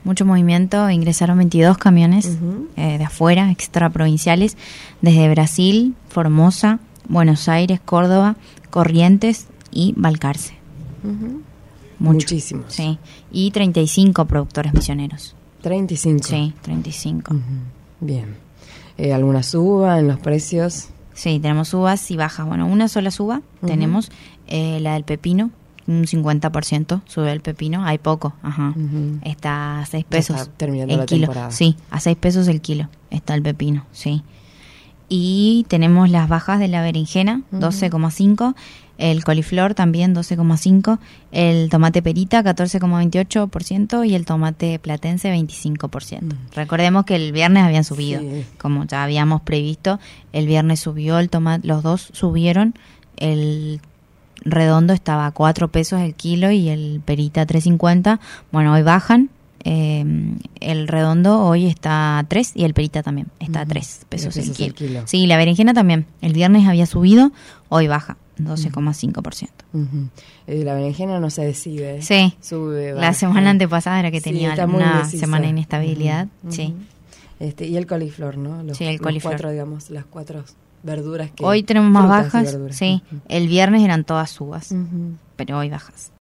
mucho movimiento. Ingresaron 22 camiones de afuera, extraprovinciales, desde Brasil, Formosa, Buenos Aires, Córdoba, Corrientes y Balcarce. Muchísimos. Sí, y 35 productores misioneros. 35. Sí, 35. Bien. ¿Alguna suba en los precios? Sí, tenemos subas y bajas. Bueno, una sola suba tenemos, la del pepino, un 50% sube el pepino, hay poco, está a 6 pesos está terminando el la kilo. temporada. Sí, a 6 pesos el kilo está el pepino, sí. Y tenemos las bajas de la berenjena, 12,5, el coliflor también 12,5, el tomate perita 14,28% y el tomate platense 25%. Recordemos que el viernes habían subido, como ya habíamos previsto, el viernes subió el tomate, los dos subieron, el redondo estaba a 4 pesos el kilo y el perita 3,50. Bueno, hoy bajan. El redondo hoy está a 3 y el perita también está a 3 pesos el kilo. Sí, la berenjena también. El viernes había subido, hoy baja 12,5%. La berenjena no se decide. Sí, sube, baja. La semana antepasada era que tenía una indecisa. semana de inestabilidad. Sí. Y el coliflor, ¿no? Sí, el coliflor. Las cuatro verduras que... Hoy tenemos más bajas. Verduras. Sí, el viernes eran todas subas, pero hoy bajas.